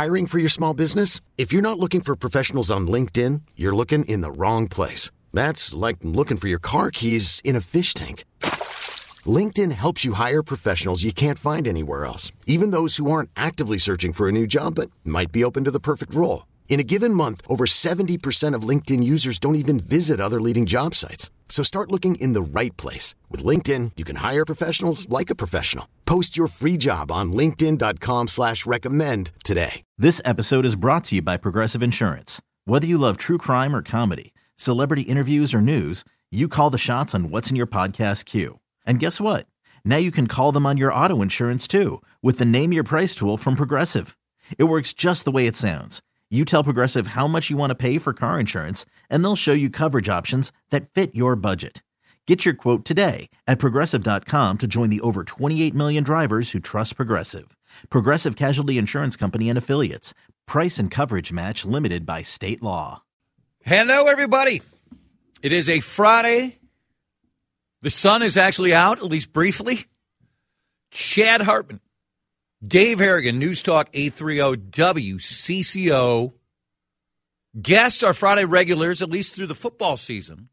Hiring for your small business? If you're not looking for professionals on LinkedIn, you're looking in the wrong place. That's like looking for your car keys in a fish tank. LinkedIn helps you hire professionals you can't find anywhere else, even those who aren't actively searching for a new job but might be open to the perfect role. In a given month, over 70% of LinkedIn users don't even visit other leading job sites. So start looking in the right place. With LinkedIn, you can hire professionals like a professional. Post your free job on linkedin.com/recommend today. This episode is brought to you by Progressive Insurance. Whether you love true crime or comedy, celebrity interviews or news, you call the shots on what's in your podcast queue. And guess what? Now you can call them on your auto insurance too with the Name Your Price tool from Progressive. It works just the way it sounds. You tell Progressive how much you want to pay for car insurance, and they'll show you coverage options that fit your budget. Get your quote today at Progressive.com to join the over 28 million drivers who trust Progressive. Progressive Casualty Insurance Company and Affiliates. Price and coverage match limited by state law. Hello, everybody. It is a Friday. The sun is actually out, at least briefly. Chad Hartman. Dave Harrigan, News Talk 830 WCCO. Guests are Friday regulars, at least through the football season.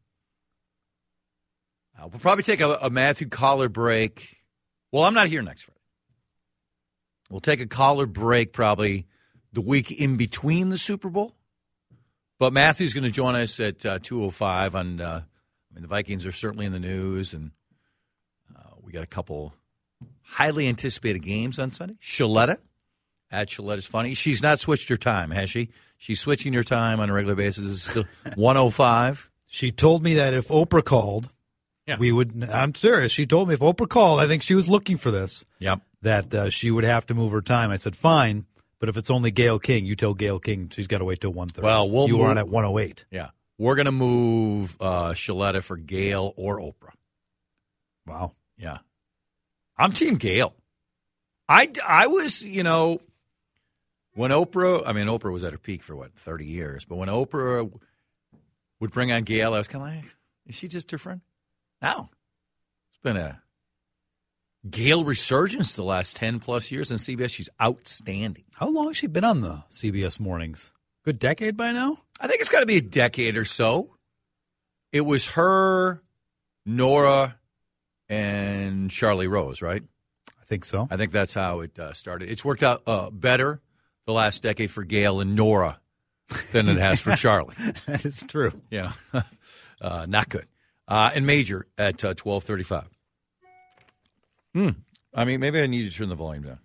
We'll probably take a Matthew Coller break. Well, I'm not here next Friday. We'll take a Coller break probably the week in between the Super Bowl. But Matthew's going to join us at 2:05. The Vikings are certainly in the news, and we got a couple highly anticipated games on Sunday. Shaletta at Shaletta's Funny. She's not switched her time, has she? She's switching her time on a regular basis. It's still 1:05. She told me that if Oprah called, we would. I'm serious. She told me if Oprah called, I think she was looking for this. Yep. That she would have to move her time. I said, fine, but if it's only Gayle King, you tell Gayle King she's got to wait till 1:30. Well, you were on at 1:08. Yeah. We're going to move Shaletta for Gayle or Oprah. Wow. Yeah. I'm Team Gayle. I was, when Oprah was at her peak for, 30 years. But when Oprah would bring on Gayle, I was kind of like, is she just her friend? No. It's been a Gayle resurgence the last 10-plus years on CBS. She's outstanding. How long has she been on the CBS mornings? Good decade by now? I think it's got to be a decade or so. It was her, Nora, and Charlie Rose, right? I think so. I think that's how it started. It's worked out better the last decade for Gayle and Nora than it has for Charlie. That is true. Yeah. Not good. And Major at 12:35. Maybe I need to turn the volume down.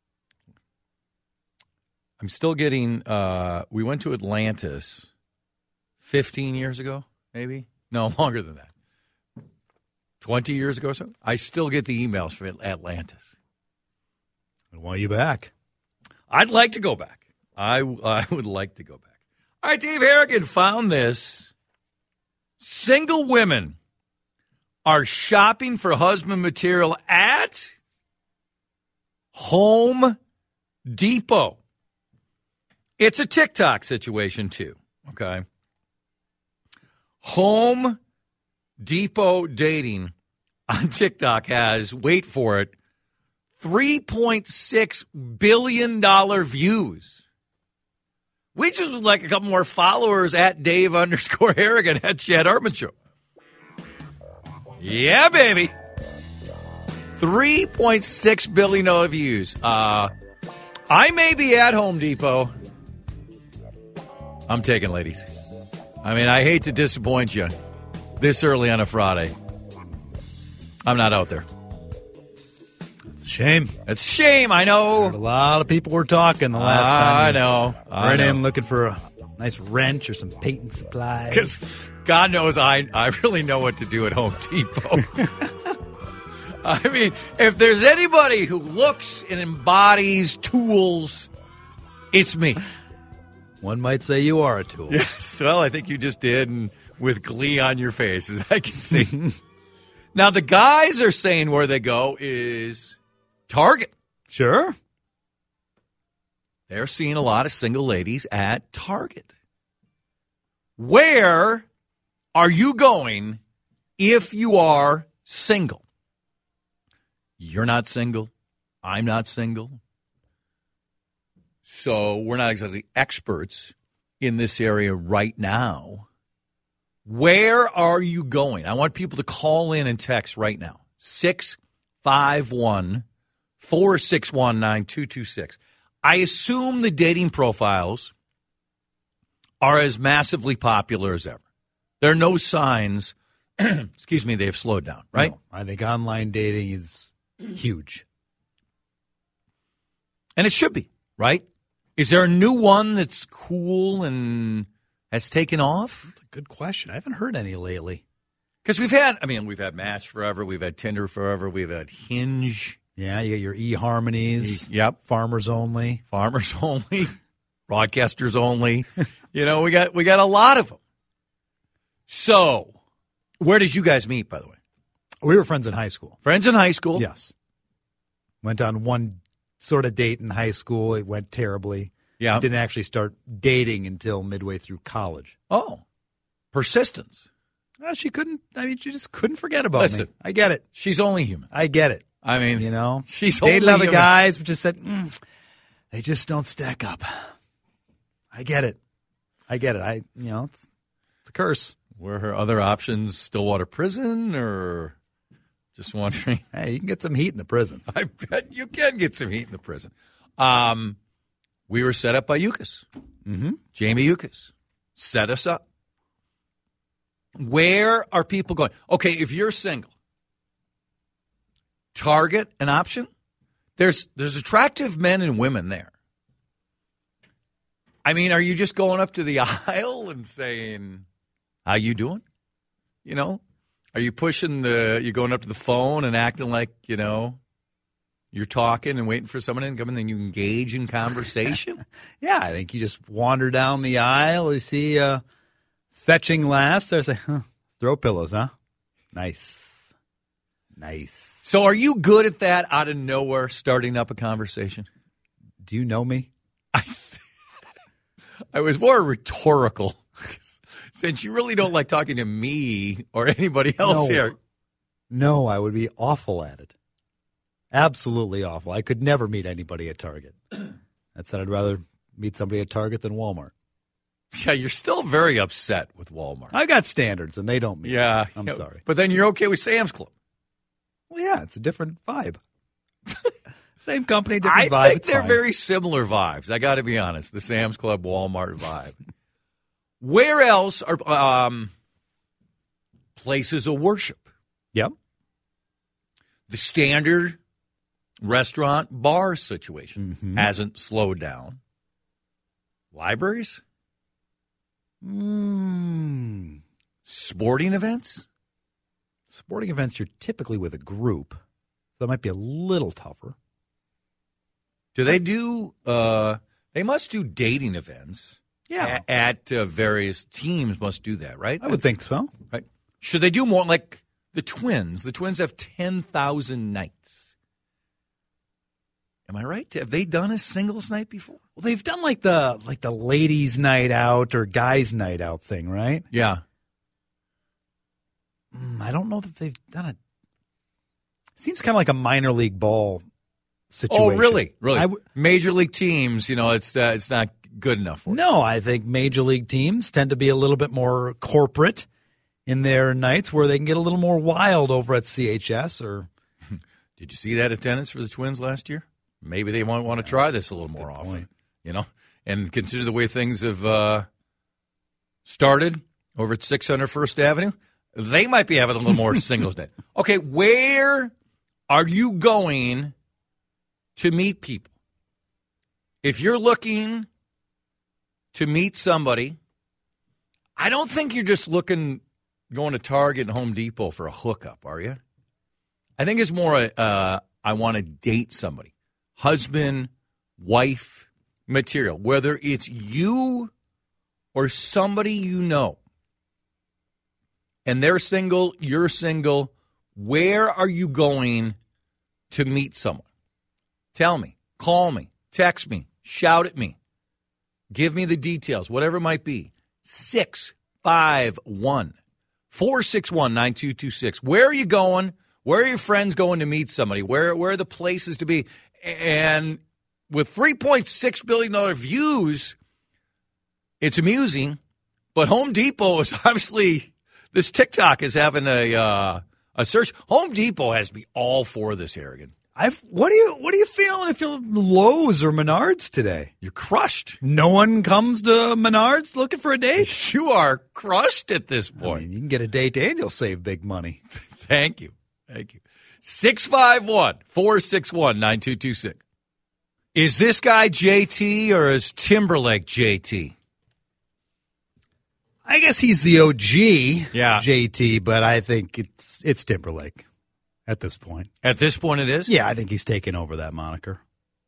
I'm still getting, we went to Atlantis 15 years ago, maybe? No, longer than that. 20 years ago or so. I still get the emails from Atlantis. Why are you back? I'd like to go back. I would like to go back. All right, Dave Harrigan found this. Single women are shopping for husband material at Home Depot. It's a TikTok situation, too, okay? Home Depot dating on TikTok has, wait for it, $3.6 billion views. We just would like a couple more followers at Dave_Harrigan at Chad Hartman Show. Yeah, baby. $3.6 billion views. I may be at Home Depot. I'm taking ladies. I hate to disappoint you this early on a Friday. I'm not out there. It's a shame. It's a shame, I know. A lot of people were talking the last time. I know. Right in looking for a nice wrench or some painting supplies. Because God knows I really know what to do at Home Depot. If there's anybody who looks and embodies tools, it's me. One might say you are a tool. Yes, well, I think you just did, and with glee on your face, as I can see. Now, the guys are saying where they go is Target. Sure. They're seeing a lot of single ladies at Target. Where are you going if you are single? You're not single. I'm not single. So we're not exactly experts in this area right now. Where are you going? I want people to call in and text right now. 651-461-9226. I assume the dating profiles are as massively popular as ever. There are no signs, excuse me, they've slowed down, right? No, I think online dating is huge. And it should be, right? Is there a new one that's cool and has taken off? That's a good question. I haven't heard any lately. Because we've had Match forever, we've had Tinder forever, we've had Hinge. Yeah, you got your eHarmonies. Yep. Farmers Only. Farmers Only. Broadcasters Only. We got a lot of them. So, where did you guys meet, by the way? We were friends in high school. Friends in high school? Yes. Went on one sort of date in high school. It went terribly. Yeah. Didn't actually start dating until midway through college. Oh. Persistence. Well, she just couldn't forget about me. I get it. She's only human. I get it. I mean, she's dated only other human. guys, but just said, they just don't stack up. I get it. It's a curse. Were her other options Stillwater Prison or just wondering? Hey, you can get some heat in the prison. I bet you can get some heat in the prison. We were set up by Yukas. Mm-hmm. Jamie Yukas set us up. Where are people going? Okay, if you're single, Target an option? There's attractive men and women there. I mean, are you just going up to the aisle and saying, how you doing? Are you you going up to the phone and acting like, you're talking and waiting for someone to come in and you engage in conversation? Yeah, I think you just wander down the aisle, you see fetching last. There's throw pillows, huh? Nice. So are you good at that out of nowhere, starting up a conversation? Do you know me? I was more rhetorical, since you really don't like talking to me or anybody else here. No, I would be awful at it. Absolutely awful. I could never meet anybody at Target. That said, I'd rather meet somebody at Target than Walmart. Yeah, you're still very upset with Walmart. I got standards, and they don't meet. Yeah. I'm sorry. But then you're okay with Sam's Club. Well, yeah, it's a different vibe. Same company, different vibe. I think it's they're fine. very similar vibes. I got to be honest. The Sam's Club, Walmart vibe. Where else are places of worship? Yep. The standard restaurant bar situation hasn't slowed down. Libraries? Sporting events? Sporting events, you're typically with a group. So that might be a little tougher. Do they do they must do dating events. Yeah. At various teams must do that, right? I would think so. Right. Should they do more like the Twins? The Twins have 10,000 nights. Am I right? Have they done a singles night before? Well, they've done like the ladies' night out or guys' night out thing, right? Yeah. I don't know that they've done it. Seems kind of like a minor league ball situation. Oh, really? Really? Major league teams, it's not good enough for No, I think major league teams tend to be a little bit more corporate in their nights where they can get a little more wild over at CHS. Or Did you see that attendance for the Twins last year? Maybe they might want to try this a little more often, and consider the way things have started over at 600 First Avenue. They might be having a little more singles night. Okay, where are you going to meet people? If you're looking to meet somebody, I don't think you're just going to Target and Home Depot for a hookup, are you? I think it's more I want to date somebody. Husband, wife material. Whether it's you or somebody you know. And they're single, you're single. Where are you going to meet someone? Tell me. Call me. Text me. Shout at me. Give me the details, whatever it might be. 651-461-9226. Where are you going? Where are your friends going to meet somebody? Where are the places to be? And with $3.6 billion views, it's amusing. But Home Depot is obviously, this TikTok is having a search. Home Depot has to be all for this, Harrigan. What are you feeling if you're Lowe's or Menards today? You're crushed. No one comes to Menards looking for a date? You are crushed at this point. I mean, you can get a date and you'll save big money. Thank you. 651-461-9226. Is this guy JT or is Timberlake JT? I guess he's the OG JT, but I think it's Timberlake at this point. At this point it is? Yeah, I think he's taken over that moniker.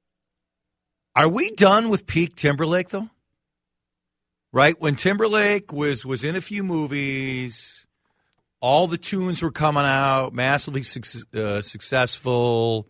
Are we done with peak Timberlake, though? Right? When Timberlake was in a few movies, all the tunes were coming out, massively successful,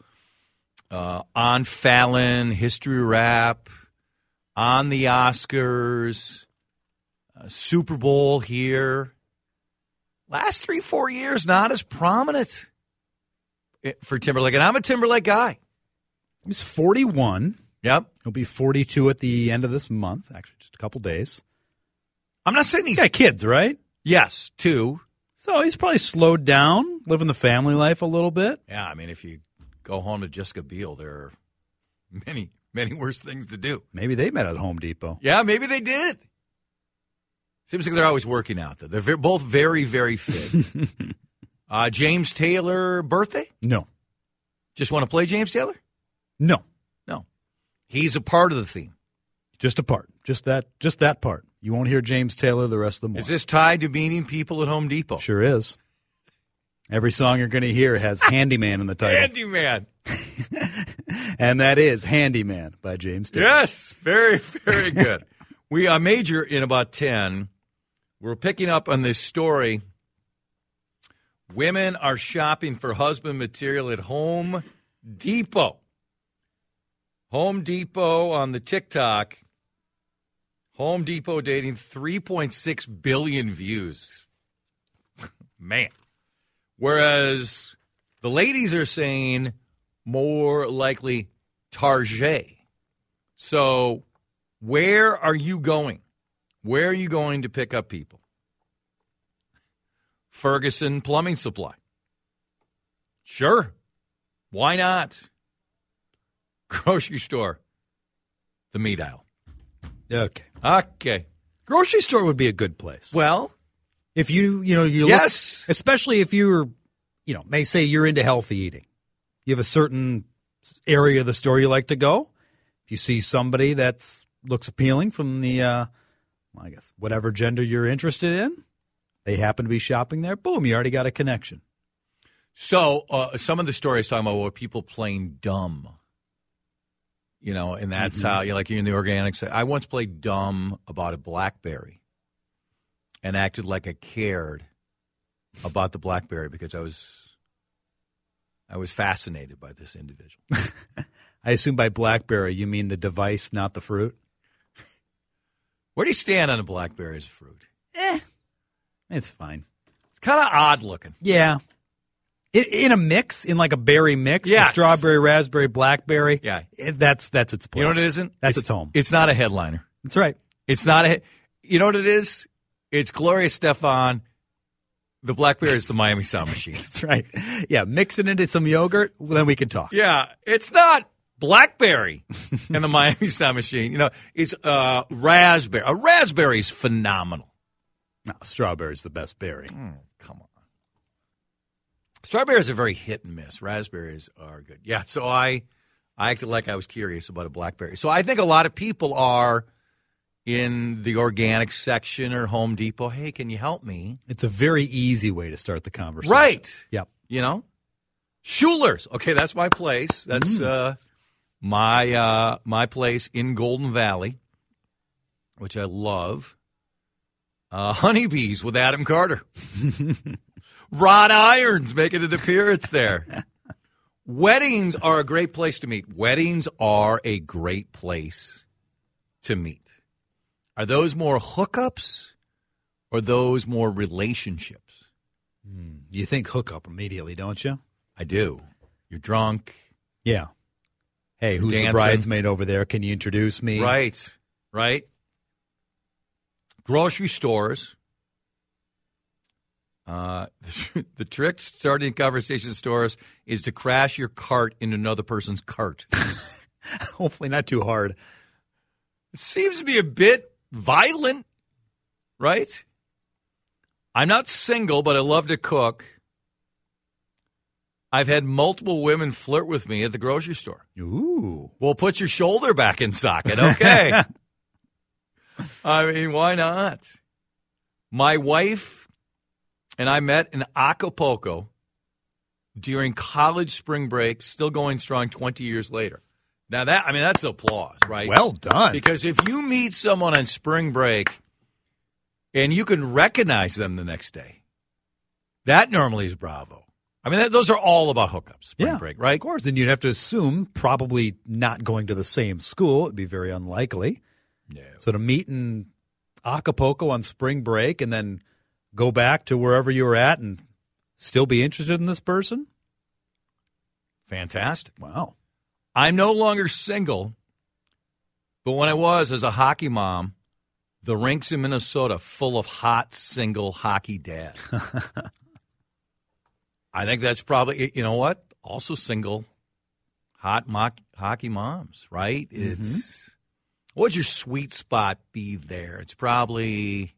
on Fallon, History Rap, on the Oscars, Super Bowl here. Last 3-4 years, not as prominent for Timberlake. And I'm a Timberlake guy. He's 41. Yep. He'll be 42 at the end of this month, actually, just a couple days. I'm not saying He's got kids, right? Yes, 2. So he's probably slowed down, living the family life a little bit. Yeah, I mean, if you go home to Jessica Biel, there are many, many worse things to do. Maybe they met at Home Depot. Yeah, maybe they did. Seems like they're always working out, though. They're both very, very fit. James Taylor birthday? No. Just want to play James Taylor? No. No. He's a part of the theme. Just a part. Just that part. You won't hear James Taylor the rest of the morning. Is this tied to meeting people at Home Depot? Sure is. Every song you're going to hear has Handyman in the title. Handyman. And that is Handyman by James Taylor. Yes, very, very good. We major in about 10. We're picking up on this story. Women are shopping for husband material at Home Depot. Home Depot on the TikTok. Home Depot dating 3.6 billion views. Man. Whereas the ladies are saying more likely Target. So where are you going? Where are you going to pick up people? Ferguson Plumbing Supply. Sure. Why not? Grocery store. The meat aisle. Okay. Grocery store would be a good place. Well, if you yes. look, especially if you're, may say you're into healthy eating. You have a certain area of the store you like to go. If you see somebody that looks appealing from the, I guess, whatever gender you're interested in, they happen to be shopping there, boom, you already got a connection. So some of the stories talking about people playing dumb. And that's how, you're in the organics. I once played dumb about a BlackBerry and acted like I cared about the BlackBerry because I was fascinated by this individual. I assume by BlackBerry you mean the device, not the fruit? Where do you stand on a BlackBerry as a fruit? It's fine. It's kind of odd looking. Yeah. In a mix, in like a berry mix, yes. Strawberry, raspberry, blackberry. Yeah. That's its place. You know what it isn't? That's its home. It's not a headliner. That's right. It's not you know what it is? It's Gloria Estefan. The BlackBerry is the Miami Sound Machine. That's right. Yeah, mix it into some yogurt, then we can talk. Yeah, it's not BlackBerry and the Miami Sound Machine. It's raspberry. A raspberry is phenomenal. No, strawberry's the best berry. Come on. Strawberries are very hit and miss. Raspberries are good. Yeah, so I acted like I was curious about a BlackBerry. So I think a lot of people are in the organic section or Home Depot. Hey, can you help me? It's a very easy way to start the conversation. Right. Yep. Schuler's. Okay, that's my place. That's my place in Golden Valley, which I love. Honeybees with Adam Carter. Rod Irons making an appearance there. Weddings are a great place to meet. Weddings are a great place to meet. Are those more hookups or those more relationships? You think hookup immediately, don't you? I do. You're drunk. Yeah. Hey, who's dancing. the bridesmaid over there? Can you introduce me? Right. Grocery stores. The trick starting conversation stores is to crash your cart into another person's cart. Hopefully not too hard. It seems to be a bit violent, right? I'm not single, but I love to cook. I've had multiple women flirt with me at the grocery store. Ooh. Well, put your shoulder back in socket, okay? I mean, why not? My wife and I met in Acapulco during college spring break, still going strong 20 years later. Now, that's applause, right? Well done. Because if you meet someone on spring break and you can recognize them the next day, that normally is bravo. I mean, those are all about hookups, spring break, right? Of course. And you'd have to assume probably not going to the same school. It'd be very unlikely. Yeah. So to meet in Acapulco on spring break and then go back to wherever you were at and still be interested in this person? Fantastic. Wow. I'm no longer single, but when I was as a hockey mom, the rinks in Minnesota full of hot single hockey dads. I think that's probably, you know what? Also single hot hockey moms, right? It's what would your sweet spot be there? It's probably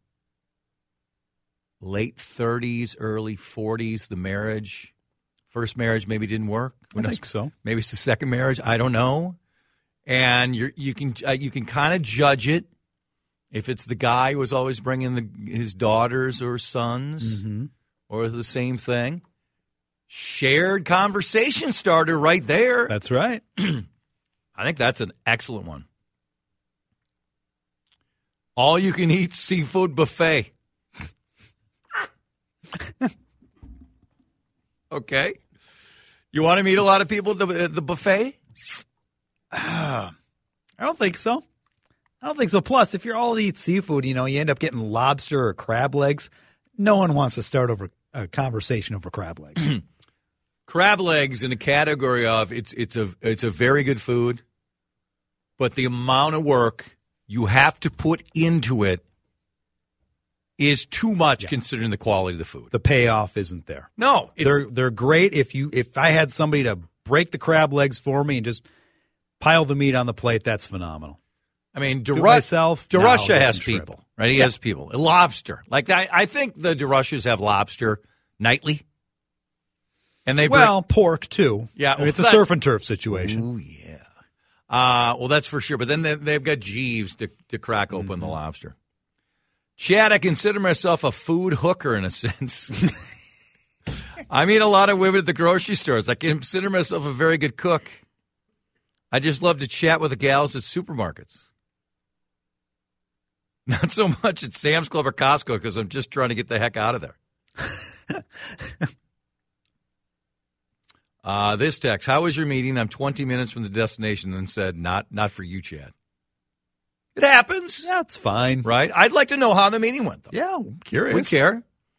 late 30s, early 40s, the marriage. First marriage maybe didn't work. I think so. Maybe it's the second marriage. I don't know. And you can kind of judge it if it's the guy who was always bringing his daughters or sons or the same thing. Shared conversation starter right there. That's right. I think that's an excellent one. All you can eat seafood buffet. Okay. You want to meet a lot of people at the buffet? I don't think so. Plus, if you're all eat seafood, you end up getting lobster or crab legs. No one wants to start over a conversation over crab legs. Crab legs in the category of it's a very good food, but the amount of work you have to put into it is too much considering the quality of the food. The payoff isn't there. No, they're great if I had somebody to break the crab legs for me and just pile the meat on the plate. That's phenomenal. I mean, myself. DeRusha has people, right? He has people. Lobster, like I think the DeRushas have lobster nightly, and pork too. Yeah, it's a surf and turf situation. Oh yeah. Well, that's for sure. But then they've got Jeeves to crack open the lobster. Chad, I consider myself a food hooker in a sense. I meet a lot of women at the grocery stores. I consider myself a very good cook. I just love to chat with the gals at supermarkets. Not so much at Sam's Club or Costco because I'm just trying to get the heck out of there. This text, how was your meeting? I'm 20 minutes from the destination and said, not for you, Chad. It happens. That's fine. Right? I'd like to know how the meeting went, though. Yeah, I'm curious. We care.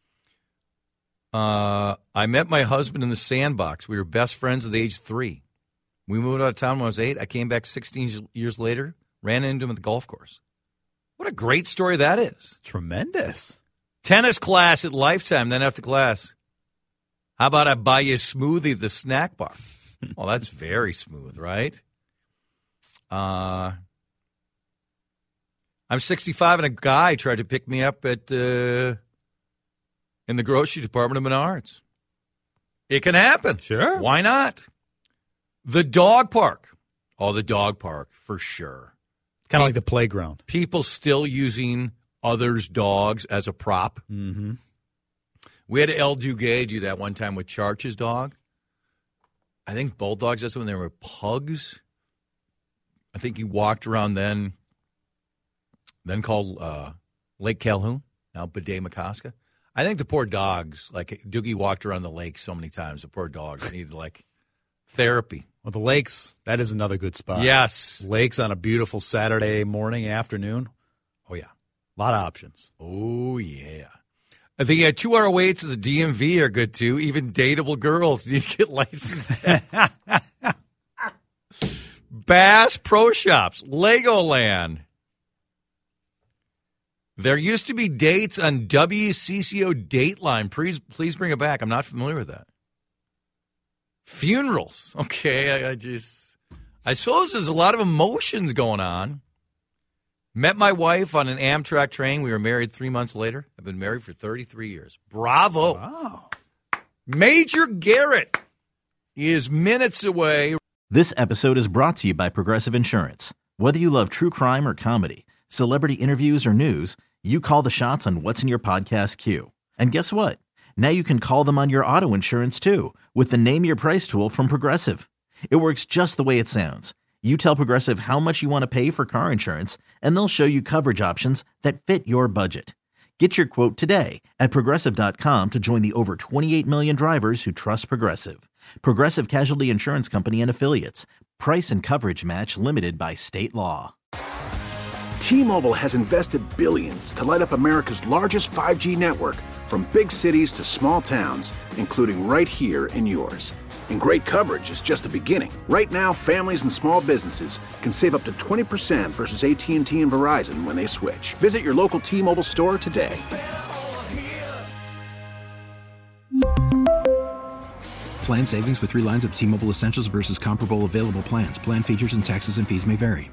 I met my husband in the Sandbox. We were best friends at the age 3. We moved out of town when I was 8. I came back 16 years later, ran into him at the golf course. What a great story that is. Tremendous. Tennis class at Lifetime, then after class. How about I buy you a smoothie at the snack bar? Well, that's very smooth, right? I'm 65 and a guy tried to pick me up in the grocery department of Menards. It can happen. Sure. Why not? The dog park. Oh, the dog park, for sure. Kind of like the playground. People still using others' dogs as a prop. Mm-hmm. We had El Duguay do that one time with Charch's dog. I think bulldogs, that's when they were pugs. I think he walked around then called Lake Calhoun, now Bidet-Makaska. I think the poor dogs, like Doogie walked around the lake so many times, the poor dogs needed therapy. Well, the lakes, that is another good spot. Yes. Lakes on a beautiful Saturday morning, afternoon. Oh, yeah. A lot of options. Oh, yeah. I think 2-hour waits at the DMV are good, too. Even dateable girls need to get licensed. Bass Pro Shops, Legoland. There used to be dates on WCCO Dateline. Please bring it back. I'm not familiar with that. Funerals. Okay, I suppose there's a lot of emotions going on. Met my wife on an Amtrak train. We were married 3 months later. I've been married for 33 years. Bravo. Wow. Major Garrett is minutes away. This episode is brought to you by Progressive Insurance. Whether you love true crime or comedy, celebrity interviews or news, you call the shots on what's in your podcast queue. And guess what? Now you can call them on your auto insurance too with the Name Your Price tool from Progressive. It works just the way it sounds. You tell Progressive how much you want to pay for car insurance, and they'll show you coverage options that fit your budget. Get your quote today at Progressive.com to join the over 28 million drivers who trust Progressive. Progressive Casualty Insurance Company and Affiliates. Price and coverage match limited by state law. T-Mobile has invested billions to light up America's largest 5G network, from big cities to small towns, including right here in yours. And great coverage is just the beginning. Right now, families and small businesses can save up to 20% versus AT&T and Verizon when they switch. Visit your local T-Mobile store today. Plan savings with 3 lines of T-Mobile Essentials versus comparable available plans. Plan features and taxes and fees may vary.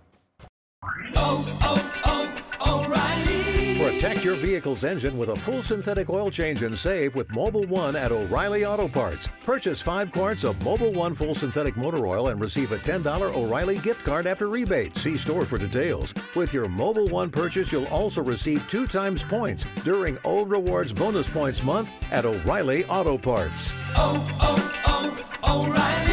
Protect your vehicle's engine with a full synthetic oil change and save with Mobil 1 at O'Reilly Auto Parts. Purchase 5 quarts of Mobil 1 full synthetic motor oil and receive a $10 O'Reilly gift card after rebate. See store for details. With your Mobil 1 purchase, you'll also receive 2 times points during O Rewards Bonus Points Month at O'Reilly Auto Parts. O'Reilly.